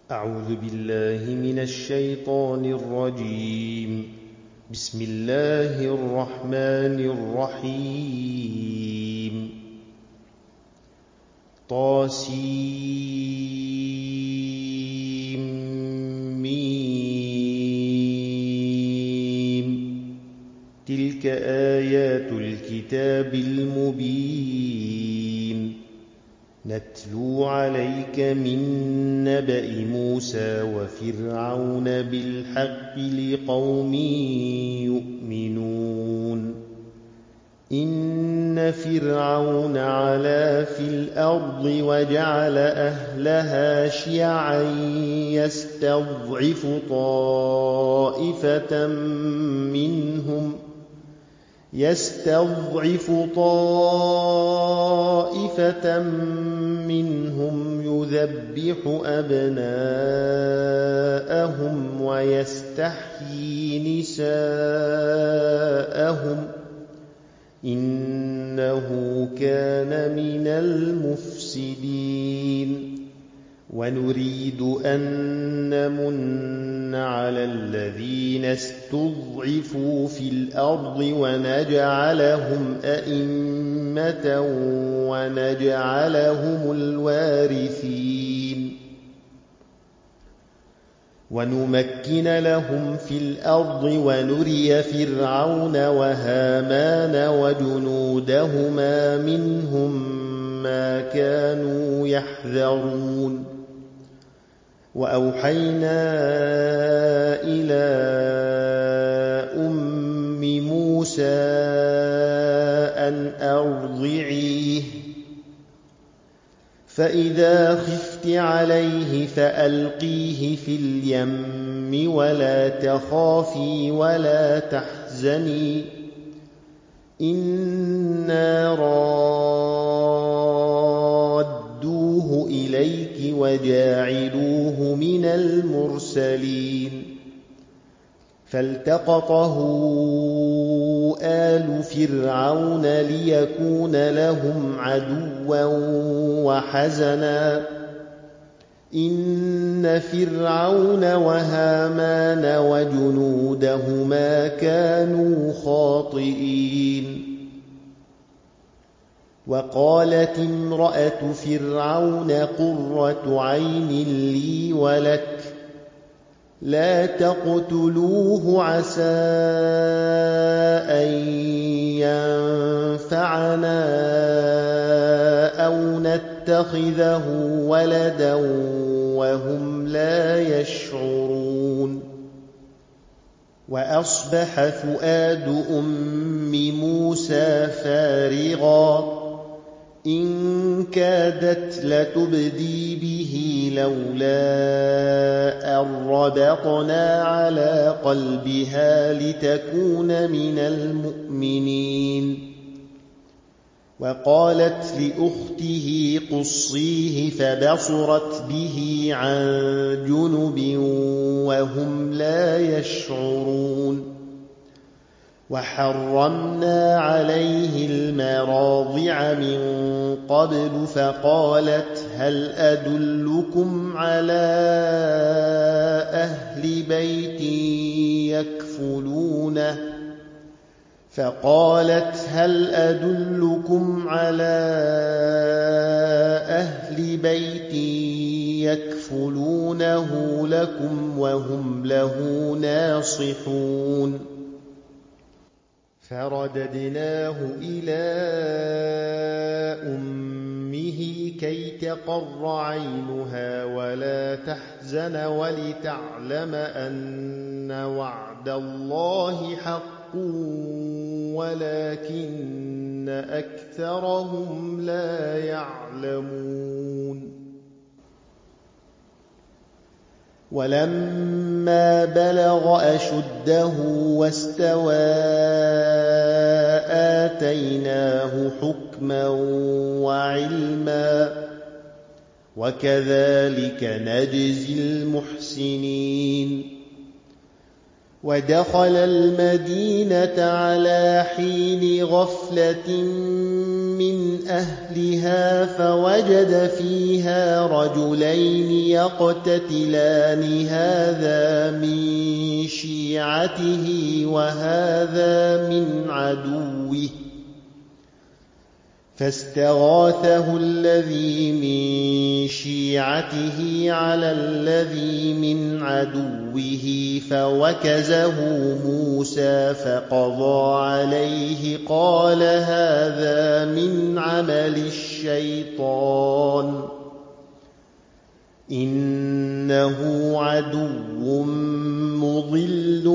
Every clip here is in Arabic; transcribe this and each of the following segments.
أعوذ بالله من الشيطان الرجيم. بسم الله الرحمن الرحيم. طاسيم. تلك آيات الكتاب المبين. نتلو عليك من نبأ موسى وفرعون بالحق لقوم يؤمنون. إن فرعون علا في الأرض وجعل أهلها شيعا يستضعف طائفة منهم يذبح أبناءهم ويستحيي نساءهم إنه كان من المفسدين. ونريد أن نمن على الذين استضعفوا في الأرض ونجعلهم أئمة ونجعلهم الوارثين. ونمكن لهم في الأرض ونري فرعون وهامان وجنودهما منهم ما كانوا يحذرون. وأوحينا إلى أم موسى أن أرضعيه فإذا خفت عليه فألقيه في اليم ولا تخافي ولا تحزني إنا رادوه إليك وجاعلوه من المرسلين. فالتقطه آل فرعون ليكون لهم عدوا وحزنا إن فرعون وهامان وجنودهما كانوا خاطئين. وقالت امرأة فرعون قرة عين لي ولك لا تقتلوه عسى أن ينفعنا أو نتخذه ولدا وهم لا يشعرون. وأصبح فؤاد أم موسى فارغا إن كادت لتبدي به لولا أن ربطنا على قلبها لتكون من المؤمنين. وقالت لأخته قصيه فبصرت به عن جنب وهم لا يشعرون. وحرمنا عليه المراضع من قبل فقالت هل أدلكم على أهل بيت يكفلونه لكم وهم له ناصحون. فرددناه إلى أمه كي تقر عينها ولا تحزن ولتعلم أن وعد الله حق ولكن أكثرهم لا يعلمون. ولما بلغ أشده واستوى آتيناه حكما وعلما وكذلك نجزي المحسنين. ودخل المدينة على حين غفلة من أهلها فوجد فيها رجلين يقتتلان هذا من شيعته وهذا من عدوه فاستغاثه الذي من شيعته على الذي من عدوه فوكزه موسى فقضى عليه قال هذا من عمل الشيطان إنه عدو مضل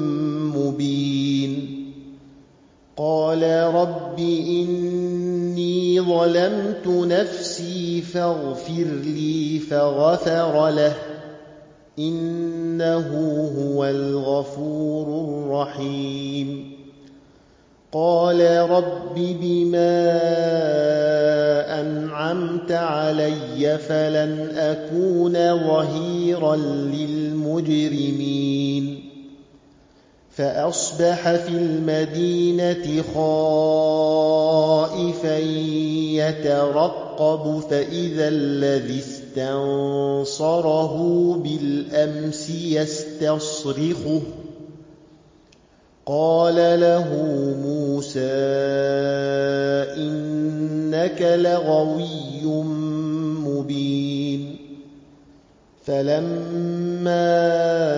مبين قال رب إني ظلمت نفسي فاغفر لي فغفر له إنه هو الغفور الرحيم قال رب بما أنعمت علي فلن أكون ظهيرا للمجرمين فأصبح في المدينة خائفا يترقب فإذا الذي استنصره بالأمس يستصرخه قال له موسى إنك لغوي مبين فلما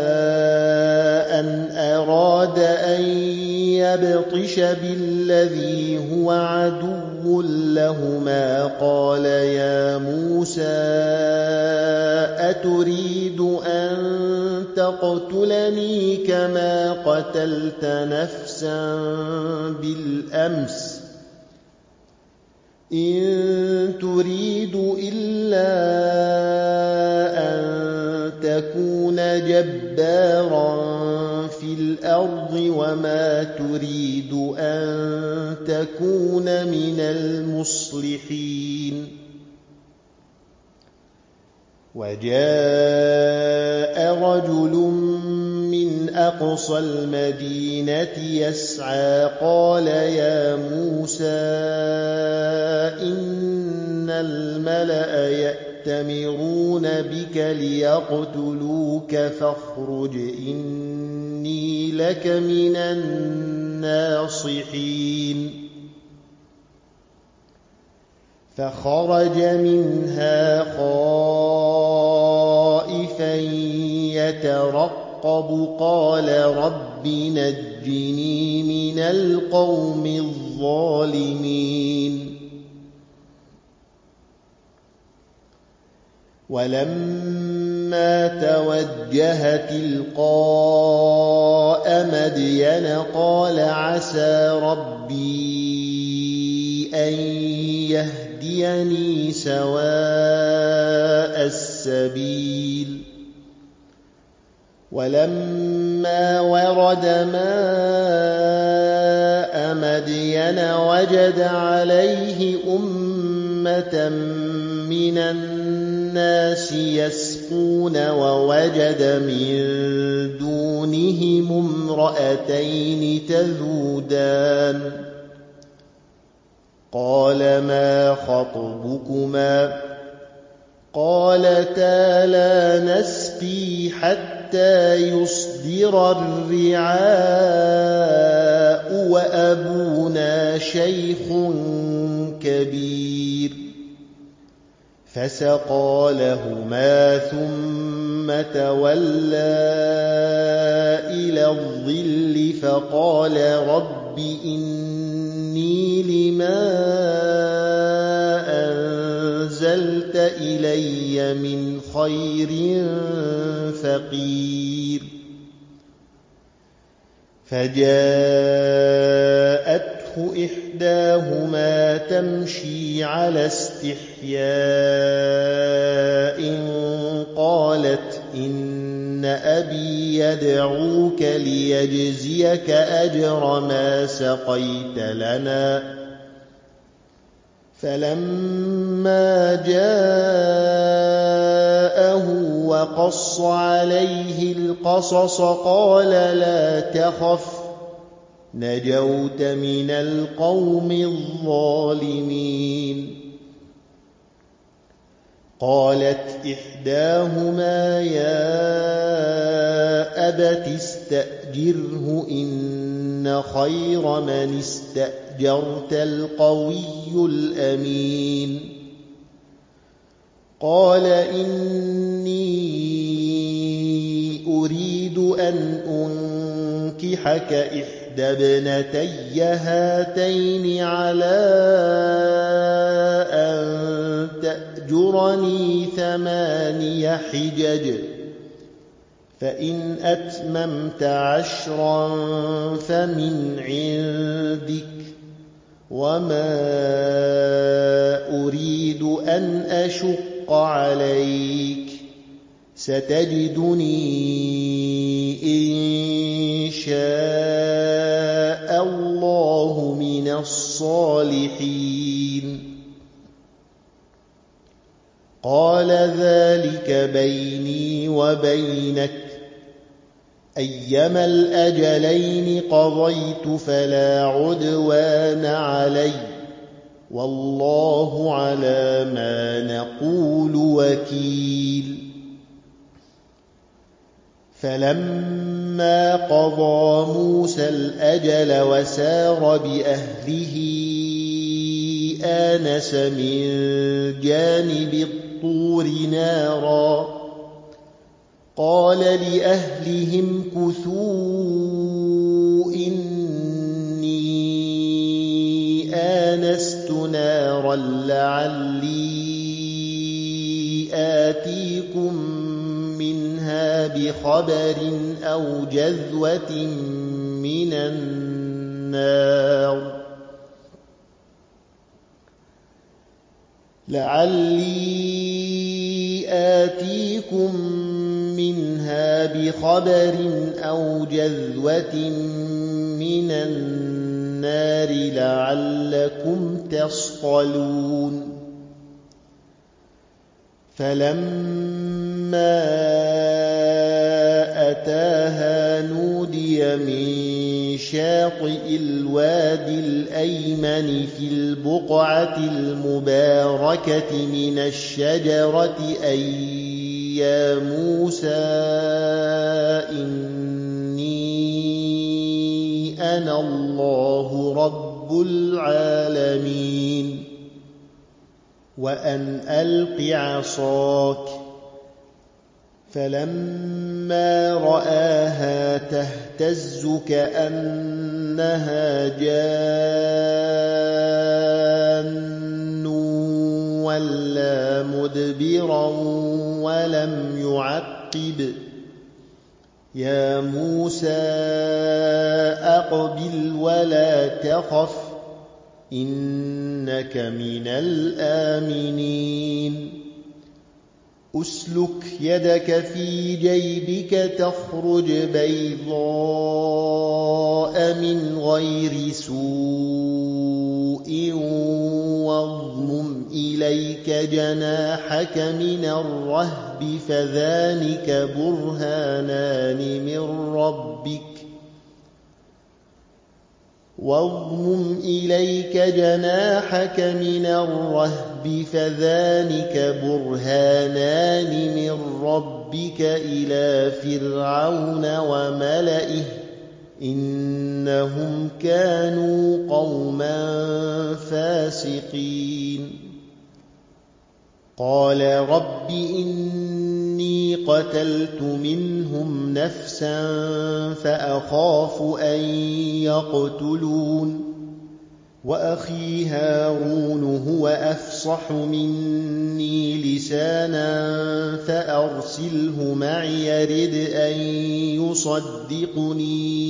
أن أراد أن يبطش بالذي هو عدو لهما قال يا موسى أتريد أن تقتلني كما قتلت نفسا بالأمس إن تريد إلا أن تكون جبارا في الأرض وما تريد أن تكون من المصلحين وجاء رجل من أقصى المدينة يسعى قال يا موسى إن الملأ يأتمرون بك ليقتلوك فاخرج إني لك من الناصحين فخرج منها خائفا يترقب قال رب نجني من القوم الظالمين ولما توجه تلقاء مدين قال عسى ربي أن يهديني سواء السبيل ولما ورد ماء مدين وجد عليه أمة من الناس يسقون ووجد من دونهم امرأتين تذودان قال ما خطبكما قالتا لا نسقي حتى يصدر الرعاء وأبونا شيخ كبير فسقى لهما ثم تولى إلى الظل فقال رب إني لما أنزلت إلي من خير فقير فجاءته إحداهما تمشي على استحياء قالت إن أبي يدعوك ليجزيك أجر ما سقيت لنا فلما جاءه وقص عليه القصص قال لا تخف نجوت من القوم الظالمين. قالت إحداهما يا أبت استأجره إن خير من استأجرت القوي الأمين. قال إني أريد أن أنكحك إحدى ابنتي هاتين على أن تأجرني 8 حجج فإن أتممت 10 فمن عندك وما أريد أن أشق عليك ستجدني إن شاء الله من الصالحين. قال ذلك بيني وبينك أيما الأجلين قضيت فلا عدوان علي والله على ما نقول وكيل. فلما قضى موسى الأجل وسار بأهله آنس من جانب الطور نارا قال لأهلهم كثوا إني آنست نارا لعلي آتيكم منها بخبر أو جذوة من النار منها بخبر أو جذوة من النار لعلكم تصطلون. فلما أتاها نودي من شاطئ الوادي الأيمن في البقعة المباركة من الشجرة أي يا موسى إني أنا الله رب العالمين وأن ألق عصاك. فلما رآها تهتز كأنها جان ولا مدبرا ولم يعقب يا موسى أقبل ولا تخف إنك من الآمنين. أسلك يدك في جيبك تخرج بيضاء من غير سوء واضمم إليك جناحك من الرهب فذلك برهانان من ربك إلى فرعون وملئه إنهم كانوا قوما فاسقين. قال رب إني قتلت منهم نفسا فأخاف أن يقتلون وأخي هارون هو أفصح مني لسانا فأرسله معي يرد أن يصدقني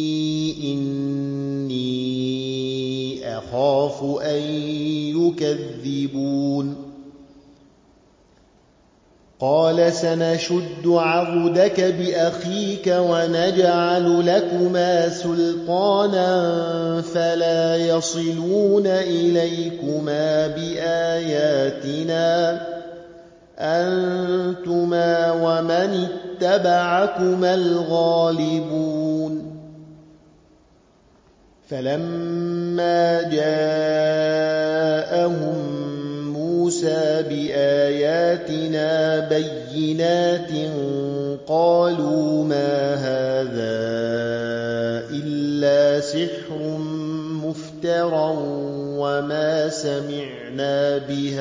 إني أخاف أن يكذبون. قال سنشد عضدك بأخيك ونجعل لكما سلطانا فلا يصلون إليكما بآياتنا أنتما ومن اتبعكما الغالبون فلما جاءهم موسى بآياتنا بينات قالوا ما هذا إلا سحر مفترى وما سمعنا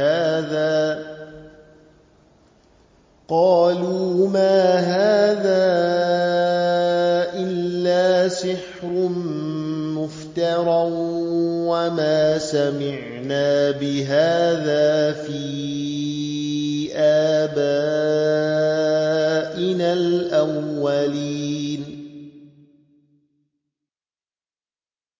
بهذا في آبائنا الأولين